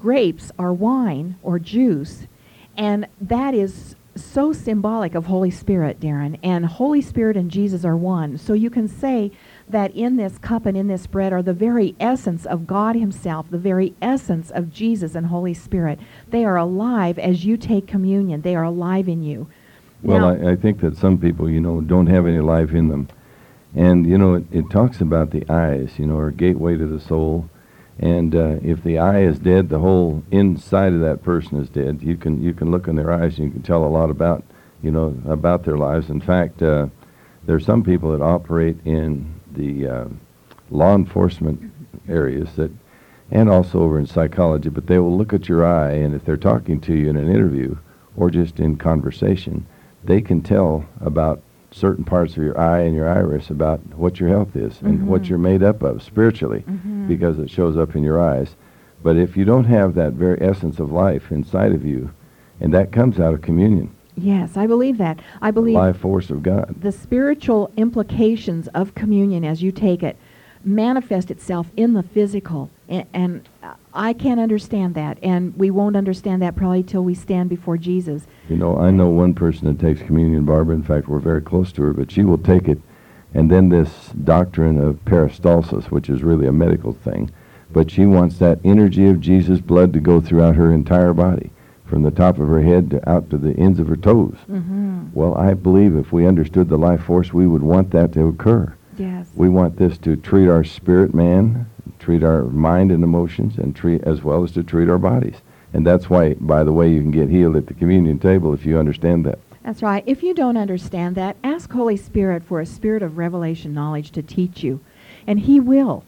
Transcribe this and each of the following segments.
grapes are wine or juice, and that is so symbolic of Holy Spirit, Darren. And Holy Spirit and Jesus are one. So you can say that in this cup and in this bread are the very essence of God himself, the very essence of Jesus and Holy Spirit. They are alive as you take communion. They are alive in you. Well, Now, I think that some people, don't have any life in them. And, it talks about the eyes, are gateway to the soul. And if the eye is dead, the whole inside of that person is dead. You can look in their eyes and you can tell a lot about, about their lives. In fact, there are some people that operate in the law enforcement areas and also over in psychology, but they will look at your eye, and if they're talking to you in an interview or just in conversation, they can tell about certain parts of your eye and your iris about what your health is and what you're made up of spiritually, because it shows up in your eyes. But if you don't have that very essence of life inside of you, and that comes out of communion. Yes, I believe that. I believe the life force of God. The spiritual implications of communion as you take it manifest itself in the physical. And I can't understand that. And we won't understand that probably till we stand before Jesus. I know one person that takes communion, Barbara. In fact, we're very close to her, but she will take it. And then this doctrine of peristalsis, which is really a medical thing. But she wants that energy of Jesus' blood to go throughout her entire body, from the top of her head out to the ends of her toes. Well, I believe if we understood the life force, we would want that to occur. Yes. We want this to treat our spirit man, treat our mind and emotions, and treat as well as to treat our bodies. And that's why, by the way, you can get healed at the communion table if you understand that. That's right. If you don't understand that, ask Holy Spirit for a spirit of revelation knowledge to teach you. And he will.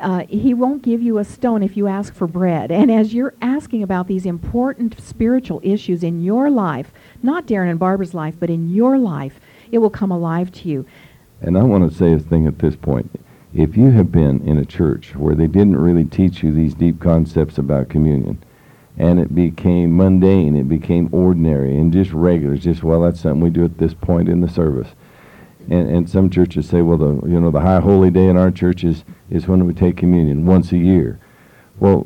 He won't give you a stone if you ask for bread. And as you're asking about these important spiritual issues in your life, not Darren and Barbara's life, but in your life, it will come alive to you. And I want to say a thing at this point. If you have been in a church where they didn't really teach you these deep concepts about communion, and it became mundane, it became ordinary, and just regular, that's something we do at this point in the service. And some churches say, well, the high holy day in our church is when we take communion once a year. Well,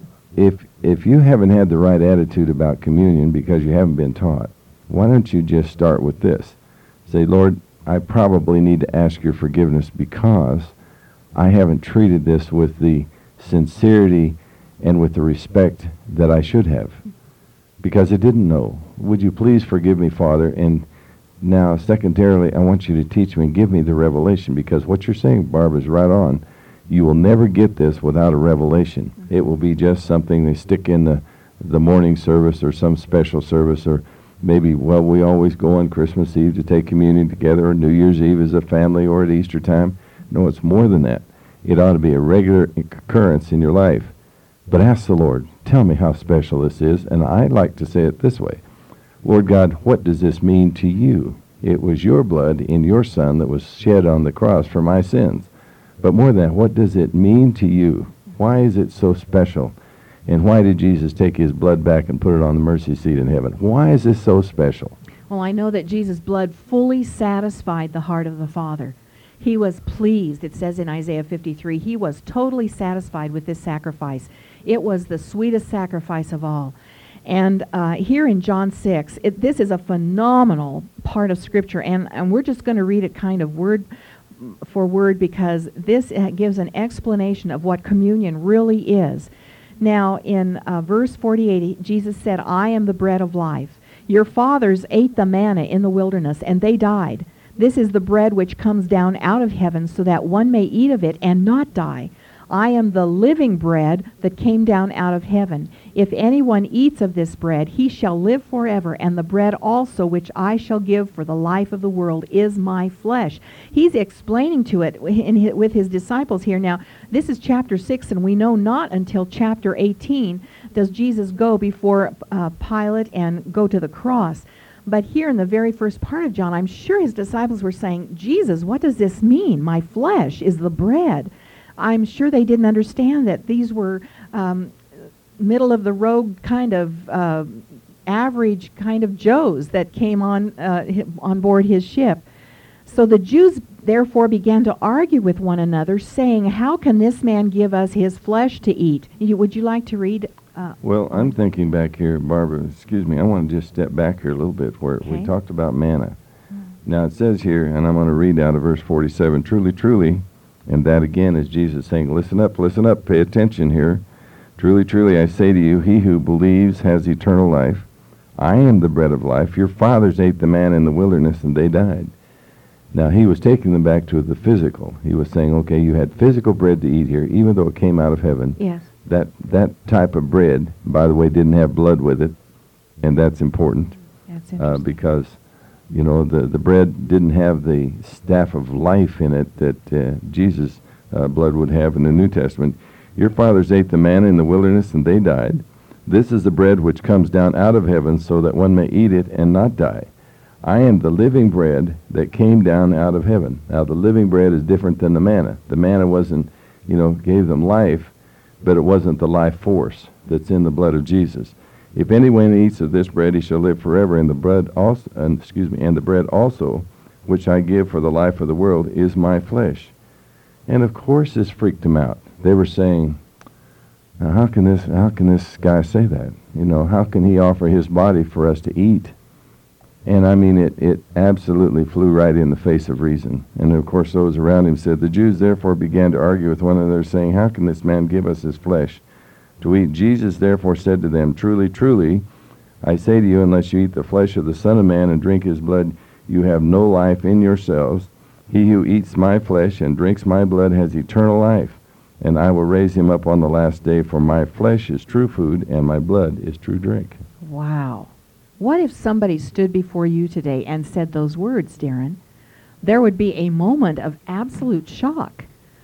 if you haven't had the right attitude about communion because you haven't been taught, why don't you just start with this? Say, Lord, I probably need to ask your forgiveness because I haven't treated this with the sincerity and with the respect that I should have, because I didn't know. Would you please forgive me, Father? And now, secondarily, I want you to teach me and give me the revelation, because what you're saying, Barbara, is right on. You will never get this without a revelation. It will be just something they stick in the morning service or some special service, or maybe, we always go on Christmas Eve to take communion together, or New Year's Eve as a family, or at Easter time. No, it's more than that. It ought to be a regular occurrence in your life. But ask the Lord, tell me how special this is, and I like to say it this way. Lord God, what does this mean to you? It was your blood in your Son that was shed on the cross for my sins. But more than that, what does it mean to you? Why is it so special? And why did Jesus take his blood back and put it on the mercy seat in heaven? Why is this so special? Well, I know that Jesus' blood fully satisfied the heart of the Father. He was pleased, it says in Isaiah 53, he was totally satisfied with this sacrifice. It was the sweetest sacrifice of all. And here in John 6, this is a phenomenal part of Scripture, and we're just going to read it kind of word for word, because this gives an explanation of what communion really is. Now, in verse 48, Jesus said, I am the bread of life. Your fathers ate the manna in the wilderness, and they died. This is the bread which comes down out of heaven, so that one may eat of it and not die. I am the living bread that came down out of heaven. If anyone eats of this bread, he shall live forever, and the bread also which I shall give for the life of the world is my flesh. He's explaining to it with his disciples here. Now, this is chapter 6, and we know not until chapter 18 does Jesus go before Pilate and go to the cross. But here in the very first part of John, I'm sure his disciples were saying, Jesus, what does this mean? My flesh is the bread. I'm sure they didn't understand that these were middle-of-the-road kind of average kind of Joes that came on board his ship. So the Jews therefore began to argue with one another, saying, how can this man give us his flesh to eat? Would you like to read Well, I'm thinking back here, Barbara, excuse me, I want to just step back here a little bit where we Okay. talked about manna. Now it says here, and I'm going to read out of verse 47, truly, truly, and that again is Jesus saying, listen up, pay attention here. Truly, truly, I say to you, he who believes has eternal life. I am the bread of life. Your fathers ate the manna in the wilderness and they died. Now he was taking them back to the physical. He was saying, okay, you had physical bread to eat here, even though it came out of heaven. Yes. That type of bread, by the way, didn't have blood with it, and that's important That's interesting. because, you know, the bread didn't have the staff of life in it that Jesus' blood would have in the New Testament. Your fathers ate the manna in the wilderness and they died. This is the bread which comes down out of heaven so that one may eat it and not die. I am the living bread that came down out of heaven. Now, the living bread is different than the manna. The manna wasn't, gave them life, but it wasn't the life force that's in the blood of Jesus. If anyone eats of this bread, he shall live forever. And the bread also, and the bread also, which I give for the life of the world, is my flesh. And of course, this freaked them out. They were saying, now, how can this guy say that? How can he offer his body for us to eat? And I mean, it absolutely flew right in the face of reason. And of course, those around him said, the Jews therefore began to argue with one another, saying, how can this man give us his flesh to eat? Jesus therefore said to them, truly, truly, I say to you, unless you eat the flesh of the Son of Man and drink his blood, you have no life in yourselves. He who eats my flesh and drinks my blood has eternal life, and I will raise him up on the last day, for my flesh is true food, and my blood is true drink. Wow. What if somebody stood before you today and said those words, Darren? There would be a moment of absolute shock.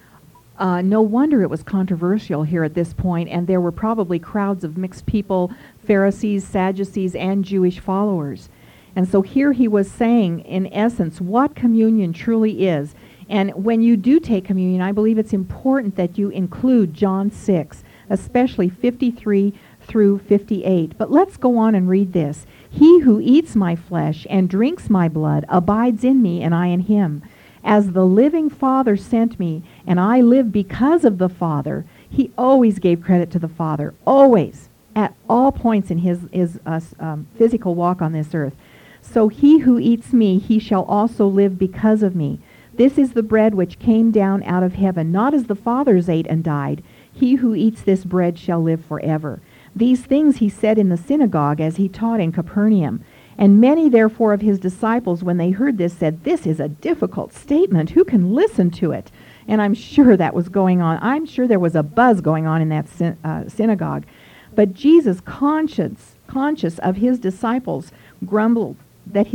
No wonder it was controversial here at this point, and there were probably crowds of mixed people, Pharisees, Sadducees, and Jewish followers. And so here he was saying, in essence, what communion truly is. And when you do take communion, I believe it's important that you include John 6, especially 53 through 58. But let's go on and read this. He who eats my flesh and drinks my blood abides in me, and I in him. As the living Father sent me, and I live because of the Father. He always gave credit to the Father, always, at all points in his physical walk on this earth. So he who eats me, he shall also live because of me. This is the bread which came down out of heaven, not as the fathers ate and died. He who eats this bread shall live forever. These things he said in the synagogue as he taught in Capernaum. And many therefore of his disciples, when they heard this, said, this is a difficult statement. Who can listen to it? And I'm sure that was going on. I'm sure there was a buzz going on in that synagogue. But Jesus, conscious of his disciples, grumbled at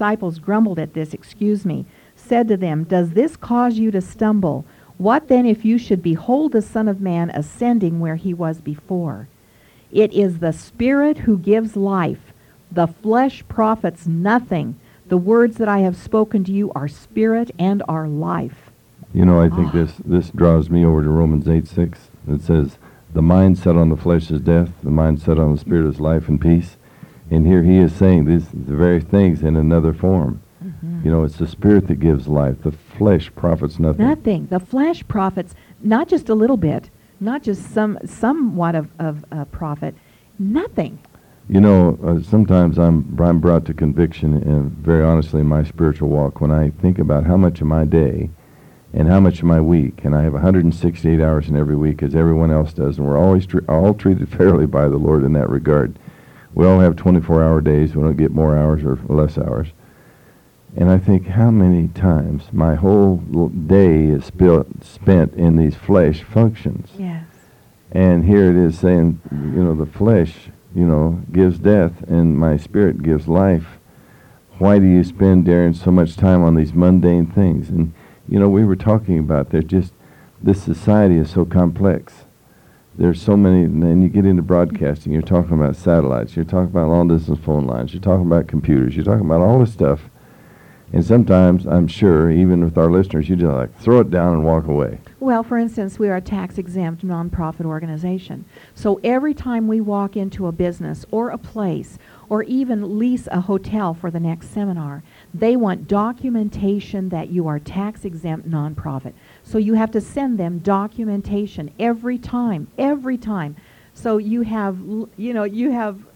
this, said to them, does this cause you to stumble? What then if you should behold the Son of Man ascending where he was before? It is the Spirit who gives life. The flesh profits nothing. The words that I have spoken to you are spirit and are life. I think this draws me over to Romans 8:6. It says, the mind set on the flesh is death, the mind set on the spirit is life and peace. And here he is saying the very things in another form. Mm-hmm. It's the spirit that gives life. The flesh profits nothing. Nothing. The flesh profits not just a little bit, not just somewhat of profit, nothing. Sometimes I'm brought to conviction, and very honestly, in my spiritual walk, when I think about how much of my day and how much of my week, and I have 168 hours in every week, as everyone else does, and we're always all treated fairly by the Lord in that regard. We all have 24-hour days. We don't get more hours or less hours. And I think how many times my whole day is spent in these flesh functions. Yes. And here it is saying, the flesh, gives death, and my spirit gives life. Why do you spend, Darren, so much time on these mundane things? And, we were talking about this society is so complex. There's so many, and you get into broadcasting, you're talking about satellites, you're talking about long-distance phone lines, you're talking about computers, you're talking about all this stuff. And sometimes, I'm sure, even with our listeners, you just throw it down and walk away. Well, for instance, we are a tax-exempt nonprofit organization. So every time we walk into a business or a place or even lease a hotel for the next seminar, they want documentation that you are tax-exempt nonprofit. So you have to send them documentation every time So you have, you have